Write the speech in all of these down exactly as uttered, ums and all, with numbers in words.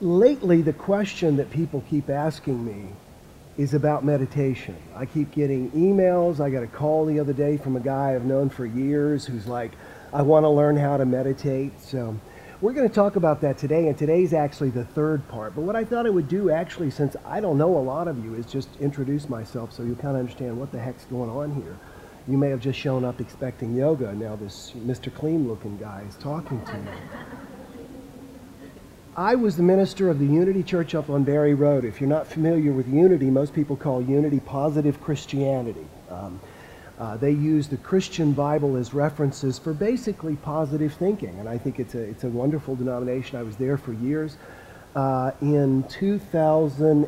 Lately, the question that people keep asking me is about meditation. I keep getting emails. I got a call the other day from a guy I've known for years who's like, I want to learn how to meditate. So we're going to talk about that today, and today's actually the third part. But what I thought I would do, actually, since I don't know a lot of you, is just introduce myself so you kind of understand what the heck's going on here. You may have just shown up expecting yoga, and now this Mister Clean-looking guy is talking to you. I was the minister of the Unity Church up on Barry Road. If you're not familiar with Unity, most people call Unity positive Christianity. Um, uh, they use the Christian Bible as references for basically positive thinking, and I think it's a, it's a wonderful denomination. I was there for years. Uh, in two thousand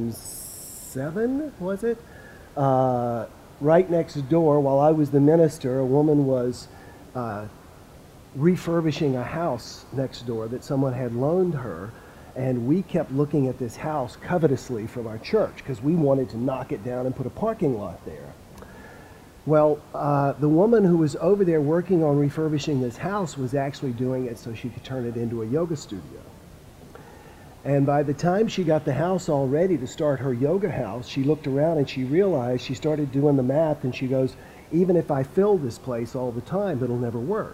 seven, was it? Uh, right next door, while I was the minister, a woman was uh, refurbishing a house next door that someone had loaned her, and we kept looking at this house covetously from our church because we wanted to knock it down and put a parking lot there. Well, uh, the woman who was over there working on refurbishing this house was actually doing it so she could turn it into a yoga studio. And by the time she got the house all ready to start her yoga house, she looked around and she realized, she started doing the math, and she goes, even if I fill this place all the time, it'll never work.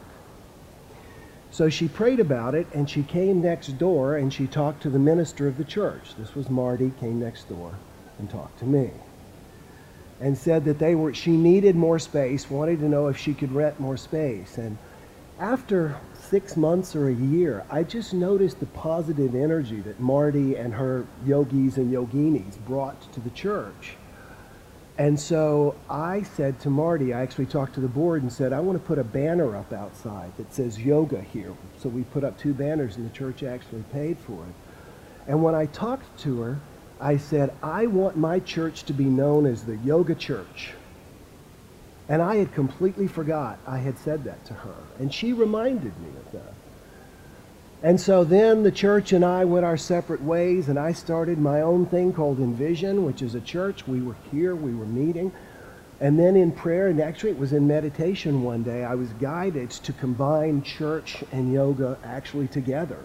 So she prayed about it, and she came next door and she talked to the minister of the church. This was Marty, came next door and talked to me. And said that they were, she needed more space, wanted to know if she could rent more space. And after six months or a year, I just noticed the positive energy that Marty and her yogis and yoginis brought to the church. And so I said to Marty, I actually talked to the board and said, I want to put a banner up outside that says yoga here. So we put up two banners, and the church actually paid for it. And when I talked to her, I said, I want my church to be known as the Yoga Church. And I had completely forgot I had said that to her. And she reminded me of that. And so then the church and I went our separate ways, and I started my own thing called Envision, which is a church. We were here, we were meeting. And then in prayer, and actually it was in meditation one day, I was guided to combine church and yoga actually together.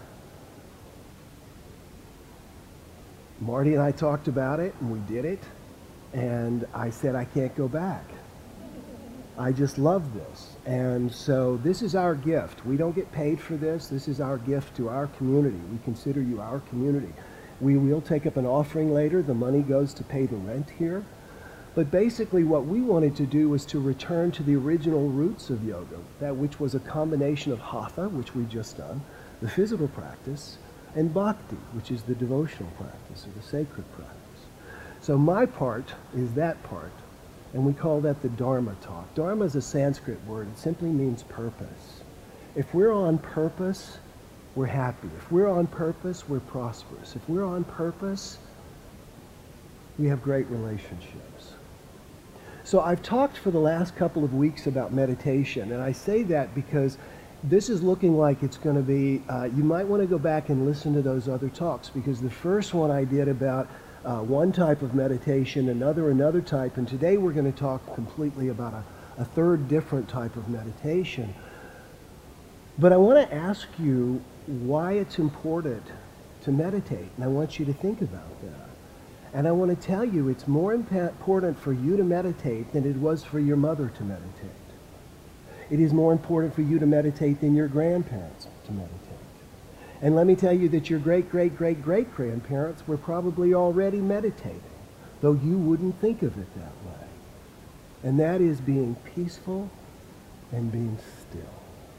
Marty and I talked about it, and we did it. And I said, I can't go back. I just love this. And so this is our gift. We don't get paid for this. This is our gift to our community. We consider you our community. We will take up an offering later. The money goes to pay the rent here. But basically what we wanted to do was to return to the original roots of yoga, that which was a combination of hatha, which we've just done, the physical practice, and bhakti, which is the devotional practice or the sacred practice. So my part is that part. And we call that the Dharma talk. Dharma is a Sanskrit word. It simply means purpose. If we're on purpose, we're happy. If we're on purpose, we're prosperous. If we're on purpose, we have great relationships. So I've talked for the last couple of weeks about meditation, and I say that because this is looking like it's going to be, uh, you might want to go back and listen to those other talks, because the first one I did about Uh, one type of meditation, another another type, and today we're going to talk completely about a, a third different type of meditation. But I want to ask you why it's important to meditate, and I want you to think about that. And I want to tell you it's more impa- important for you to meditate than it was for your mother to meditate. It is more important for you to meditate than your grandparents to meditate. And let me tell you that your great-great-great-great-grandparents were probably already meditating, though you wouldn't think of it that way. And that is being peaceful and being still.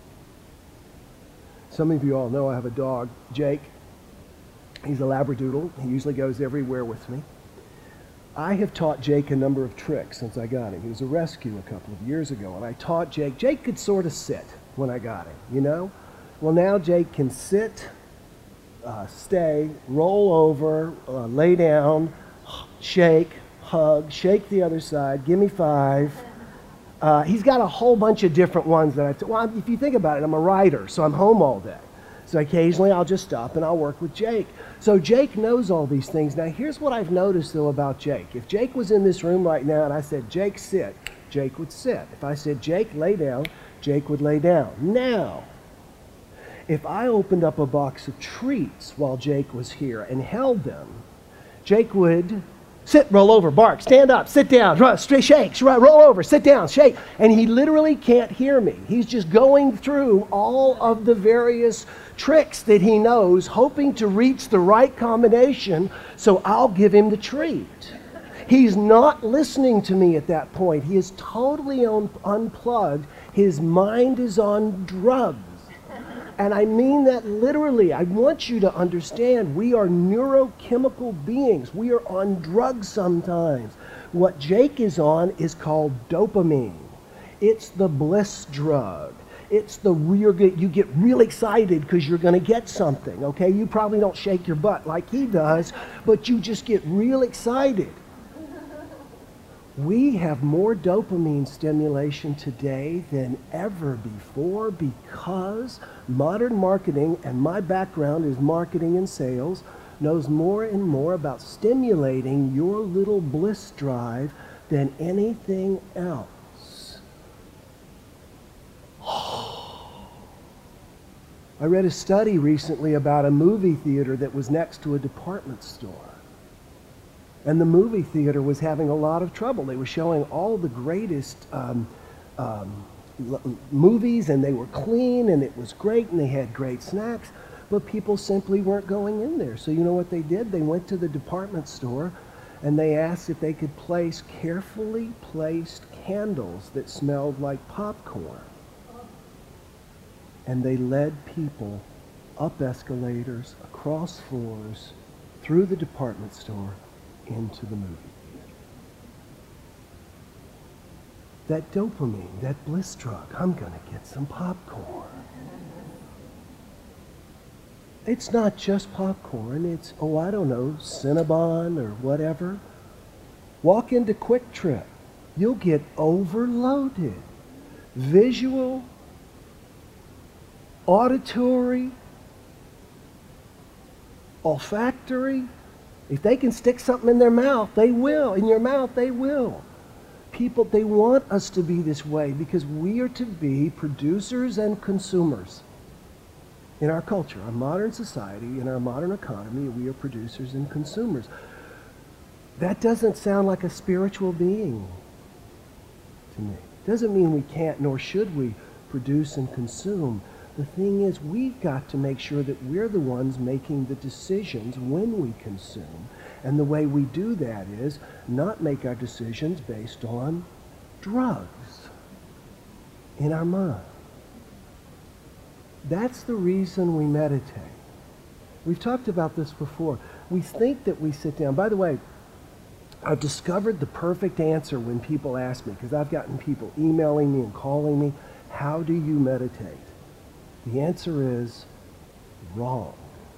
Some of you all know I have a dog, Jake. He's a Labradoodle. He usually goes everywhere with me. I have taught Jake a number of tricks since I got him. He was a rescue a couple of years ago, and I taught Jake. Jake could sort of sit when I got him, you know? Well, now Jake can sit, uh, stay, roll over, uh, lay down, shake, hug, shake the other side, give me five. Uh, he's got a whole bunch of different ones that I, t- well, if you think about it, I'm a writer, so I'm home all day. So occasionally I'll just stop and I'll work with Jake. So Jake knows all these things. Now here's what I've noticed though about Jake. If Jake was in this room right now and I said, Jake, sit, Jake would sit. If I said, Jake, lay down, Jake would lay down. Now, If I opened up a box of treats while Jake was here and held them, Jake would sit, roll over, bark, stand up, sit down, run, straight, shake, roll over, sit down, shake. And he literally can't hear me. He's just going through all of the various tricks that he knows, hoping to reach the right combination so I'll give him the treat. He's not listening to me at that point. He is totally un- unplugged. His mind is on drugs. And I mean that literally. I want you to understand we are neurochemical beings. We are on drugs sometimes. What Jake is on is called dopamine. It's the bliss drug. It's the real, you get real excited because you're going to get something, okay? You probably don't shake your butt like he does, but you just get real excited. We have more dopamine stimulation today than ever before because modern marketing, and my background is marketing and sales, knows more and more about stimulating your little bliss drive than anything else. I read a study recently about a movie theater that was next to a department store. And the movie theater was having a lot of trouble. They were showing all the greatest um, um, l- movies, and they were clean, and it was great, and they had great snacks, but people simply weren't going in there. So you know what they did? They went to the department store, and they asked if they could place carefully placed candles that smelled like popcorn. And they led people up escalators, across floors, through the department store, into the movie theater. That dopamine, that bliss drug, I'm going to get some popcorn. It's not just popcorn, it's, oh, I don't know, Cinnabon or whatever. Walk into Quick Trip. You'll get overloaded. Visual, auditory, olfactory. If they can stick something in their mouth, they will. In your mouth, they will. People, they want us to be this way because we are to be producers and consumers. In our culture, our modern society, in our modern economy, we are producers and consumers. That doesn't sound like a spiritual being to me. Doesn't mean we can't nor should we produce and consume. The thing is, we've got to make sure that we're the ones making the decisions when we consume. And the way we do that is not make our decisions based on drugs in our mind. That's the reason we meditate. We've talked about this before. We think that we sit down. By the way, I've discovered the perfect answer when people ask me, because I've gotten people emailing me and calling me, how do you meditate? The answer is wrong.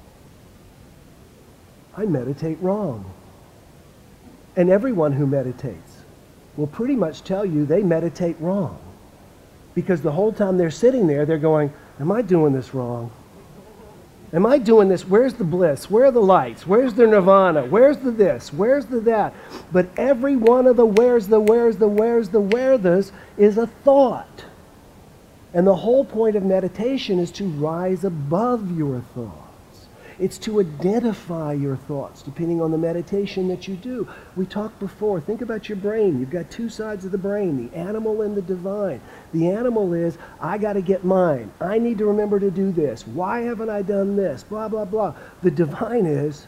I meditate wrong. And everyone who meditates will pretty much tell you they meditate wrong. Because the whole time they're sitting there, they're going, am I doing this wrong? Am I doing this? Where's the bliss? Where are the lights? Where's the nirvana? Where's the this? Where's the that? But every one of the where's the where's the where's the where this is a thought. And the whole point of meditation is to rise above your thoughts. It's to identify your thoughts depending on the meditation that you do. We talked before, think about your brain. You've got two sides of the brain, the animal and the divine. The animal is, I got to get mine. I need to remember to do this. Why haven't I done this? Blah, blah, blah. The divine is,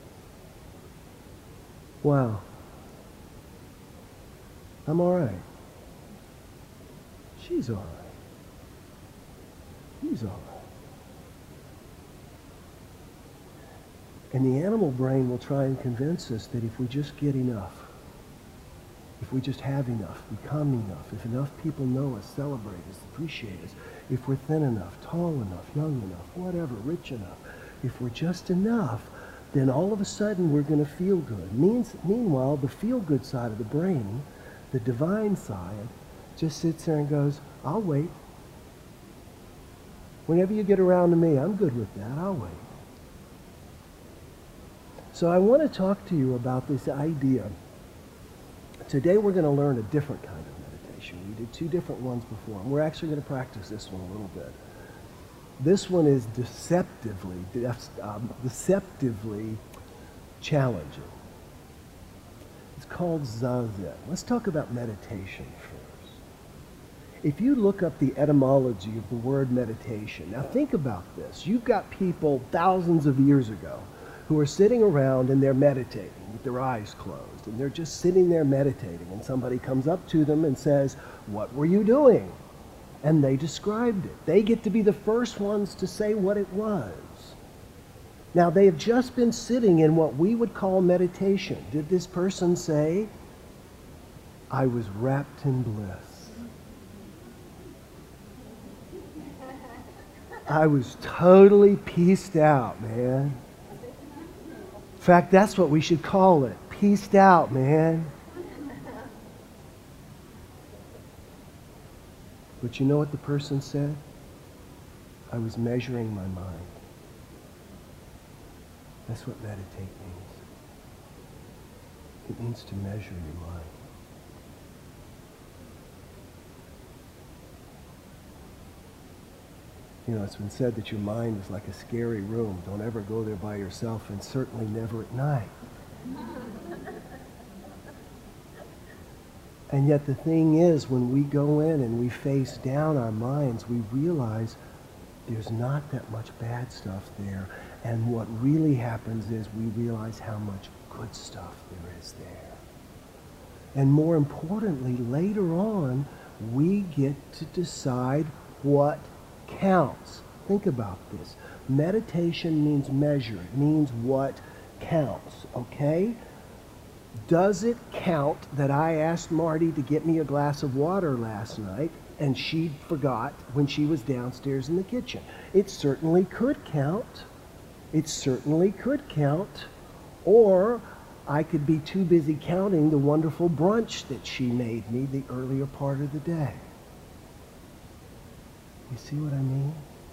wow, I'm all right. She's all right. He's all right. And the animal brain will try and convince us that if we just get enough, if we just have enough, become enough, if enough people know us, celebrate us, appreciate us, if we're thin enough, tall enough, young enough, whatever, rich enough, if we're just enough, then all of a sudden we're going to feel good. Means, meanwhile, the feel-good side of the brain, the divine side, just sits there and goes, I'll wait. Whenever you get around to me, I'm good with that. I'll wait. So I want to talk to you about this idea. Today we're going to learn a different kind of meditation. We did two different ones before, and we're actually going to practice this one a little bit. This one is deceptively, um, deceptively challenging. It's called Zazen. Let's talk about meditation first. If you look up the etymology of the word meditation, now think about this. You've got people thousands of years ago who are sitting around and they're meditating with their eyes closed, and they're just sitting there meditating, and somebody comes up to them and says, "What were you doing?" And they described it. They get to be the first ones to say what it was. Now, they have just been sitting in what we would call meditation. Did this person say, "I was wrapped in bliss"? I was totally pieced out, man. In fact, that's what we should call it. Pieced out, man. But you know what the person said? I was measuring my mind. That's what meditate means. It means to measure your mind. You know, it's been said that your mind is like a scary room. Don't ever go there by yourself, and certainly never at night. And yet the thing is, when we go in and we face down our minds, we realize there's not that much bad stuff there. And what really happens is we realize how much good stuff there is there. And more importantly, later on, we get to decide what counts. Think about this. Meditation means measure. It means what counts, okay? Does it count that I asked Marty to get me a glass of water last night and she forgot when she was downstairs in the kitchen? It certainly could count. It certainly could count. Or I could be too busy counting the wonderful brunch that she made me the earlier part of the day. You see what I mean?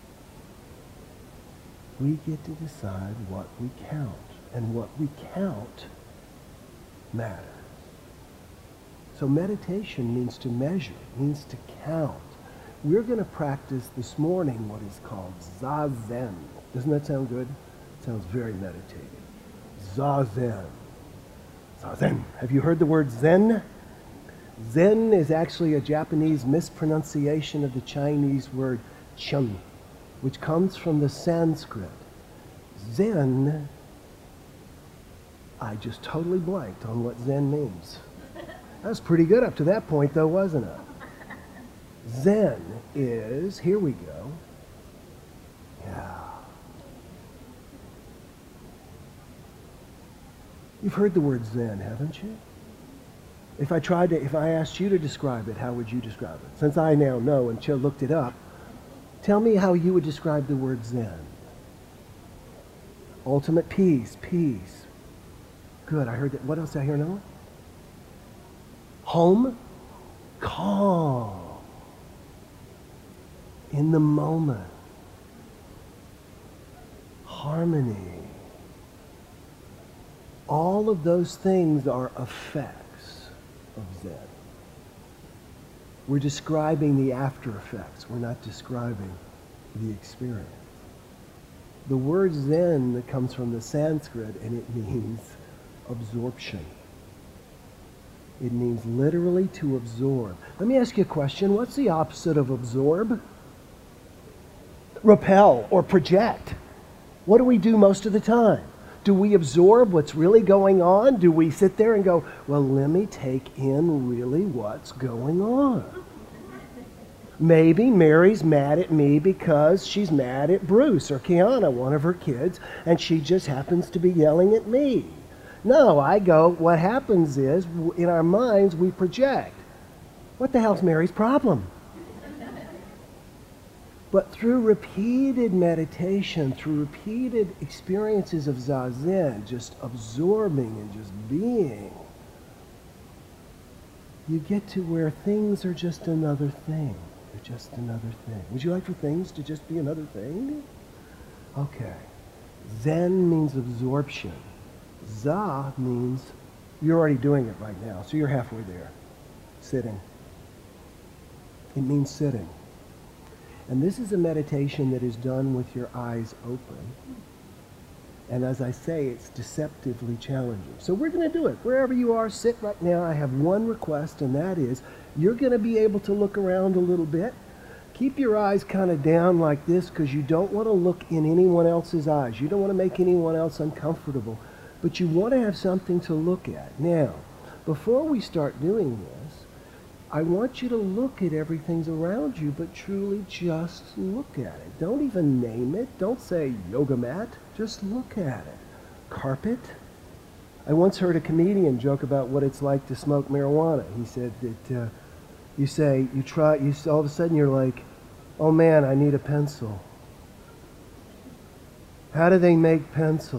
We get to decide what we count. And what we count matters. So meditation means to measure, means to count. We're going to practice this morning what is called Zazen. Doesn't that sound good? It sounds very meditative. Zazen. Zazen. Have you heard the word Zen? Zen is actually a Japanese mispronunciation of the Chinese word chun, which comes from the Sanskrit. Zen, I just totally blanked on what Zen means. That was pretty good up to that point, though, wasn't it? Zen is, here we go. Yeah. You've heard the word Zen, haven't you? If I tried to, if I asked you to describe it, how would you describe it? Since I now know and looked it up, tell me how you would describe the word Zen. Ultimate peace, peace. Good, I heard that. What else did I hear now? Home, calm. In the moment. Harmony. All of those things are effects of Zen. We're describing the after effects. We're not describing the experience. The word Zen that comes from the Sanskrit, and it means absorption. It means literally to absorb. Let me ask you a question. What's the opposite of absorb? Repel or project. What do we do most of the time? Do we absorb what's really going on? Do we sit there and go, well, let me take in really what's going on? Maybe Mary's mad at me because she's mad at Bruce or Kiana, one of her kids, and she just happens to be yelling at me. No, I go, what happens is, in our minds, we project. What the hell's Mary's problem? But through repeated meditation, through repeated experiences of Zazen, just absorbing and just being, you get to where things are just another thing. They're just another thing. Would you like for things to just be another thing? Okay. Zen means absorption. Za means, you're already doing it right now, so you're halfway there. Sitting. It means sitting. And this is a meditation that is done with your eyes open. And as I say, it's deceptively challenging. So we're going to do it. Wherever you are, sit right now. I have one request, and that is you're going to be able to look around a little bit. Keep your eyes kind of down like this because you don't want to look in anyone else's eyes. You don't want to make anyone else uncomfortable. But you want to have something to look at. Now, before we start doing this, I want you to look at everything around you, but truly just look at it. Don't even name it. Don't say yoga mat. Just look at it. Carpet. I once heard a comedian joke about what it's like to smoke marijuana. He said that uh, you say, you try, you all of a sudden you're like, oh man, I need a pencil. How do they make pencils?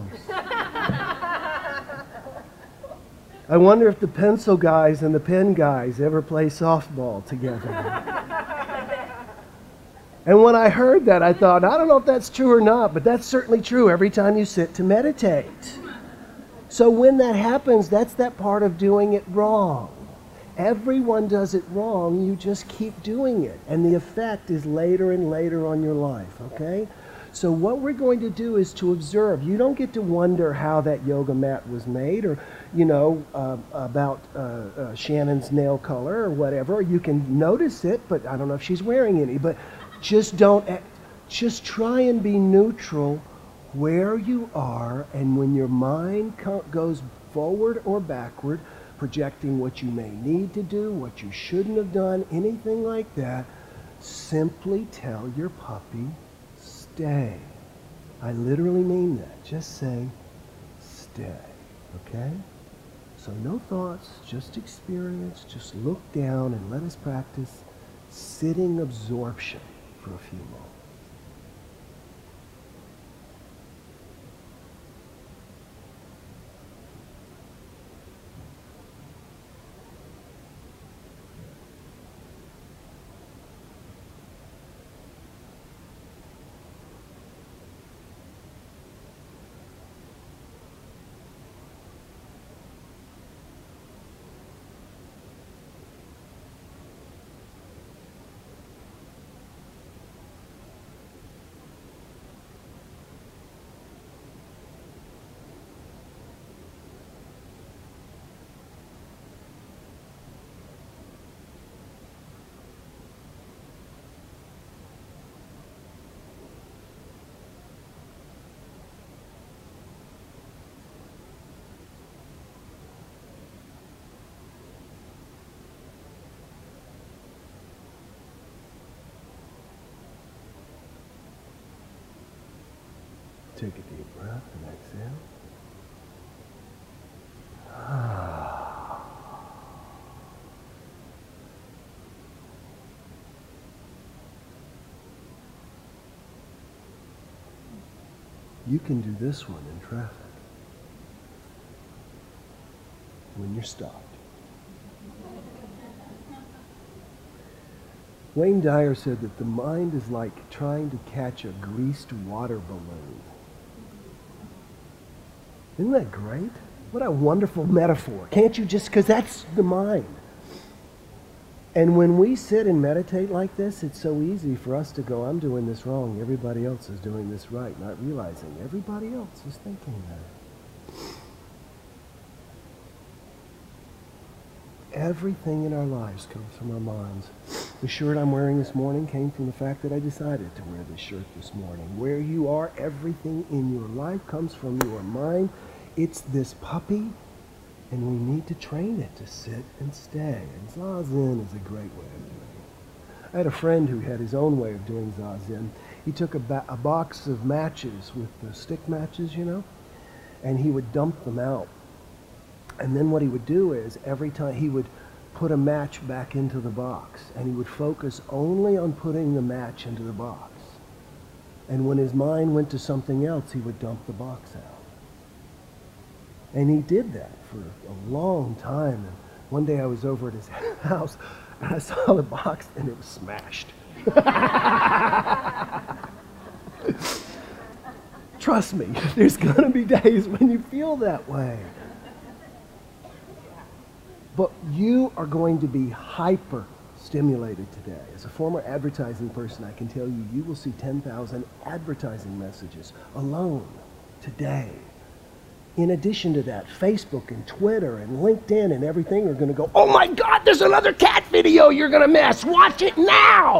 I wonder if the pencil guys and the pen guys ever play softball together. And when I heard that, I thought, I don't know if that's true or not, but that's certainly true every time you sit to meditate. So when that happens, that's that part of doing it wrong. Everyone does it wrong, you just keep doing it. And the effect is later and later on your life, okay? So what we're going to do is to observe. You don't get to wonder how that yoga mat was made or, you know, uh, about uh, uh, Shannon's nail color or whatever. You can notice it, but I don't know if she's wearing any. But just don't, just try and be neutral where you are. And when your mind co- goes forward or backward, projecting what you may need to do, what you shouldn't have done, anything like that, simply tell your puppy, stay. I literally mean that. Just say, stay. Okay? So no thoughts, just experience. Just look down and let us practice sitting absorption for a few moments. Take a deep breath and exhale. Ah. You can do this one in traffic when you're stopped. Wayne Dyer said that the mind is like trying to catch a greased water balloon. Isn't that great? What a wonderful metaphor. Can't you just, because that's the mind. And when we sit and meditate like this, it's so easy for us to go, I'm doing this wrong. Everybody else is doing this right, not realizing everybody else is thinking that. Everything in our lives comes from our minds. The shirt I'm wearing this morning came from the fact that I decided to wear this shirt this morning. Where you are, everything in your life comes from your mind. It's this puppy, and we need to train it to sit and stay. And Zazen is a great way of doing it. I had a friend who had his own way of doing Zazen. He took a, ba- a box of matches with the stick matches, you know, and he would dump them out. And then what he would do is every time he would put a match back into the box, and he would focus only on putting the match into the box. And when his mind went to something else, he would dump the box out. And he did that for a long time. And one day I was over at his house, and I saw the box, and it was smashed. Trust me, there's going to be days when you feel that way. But you are going to be hyper stimulated today. As a former advertising person, I can tell you, you will see ten thousand advertising messages alone today. In addition to that, Facebook and Twitter and LinkedIn and everything are going to go, oh my God, there's another cat video you're going to miss. Watch it now.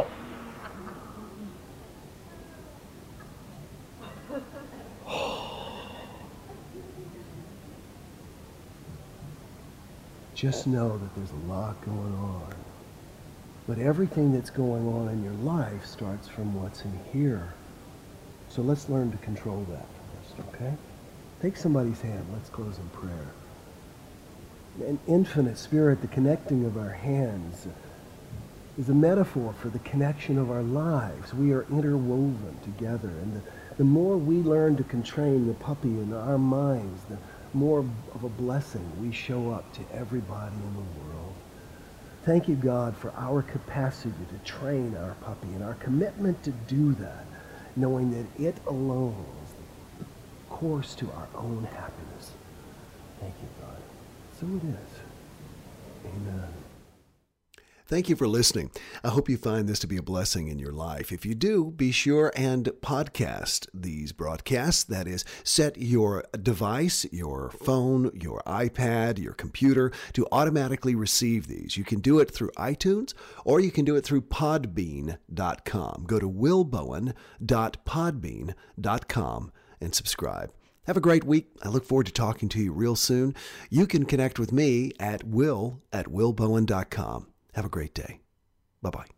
Just know that there's a lot going on. But everything that's going on in your life starts from what's in here. So let's learn to control that first, okay? Take somebody's hand. Let's close in prayer. An infinite Spirit, the connecting of our hands is a metaphor for the connection of our lives. We are interwoven together. And the, the more we learn to constrain the puppy in our minds, the more of a blessing we show up to everybody in the world. Thank you, God, for our capacity to train our puppy and our commitment to do that, knowing that it alone is the course to our own happiness. Thank you, God. So it is. Amen. Thank you for listening. I hope you find this to be a blessing in your life. If you do, be sure and podcast these broadcasts. That is, set your device, your phone, your iPad, your computer to automatically receive these. You can do it through iTunes or you can do it through podbean dot com. Go to will bowen dot podbean dot com and subscribe. Have a great week. I look forward to talking to you real soon. You can connect with me at will at will bowen dot com. Have a great day. Bye-bye.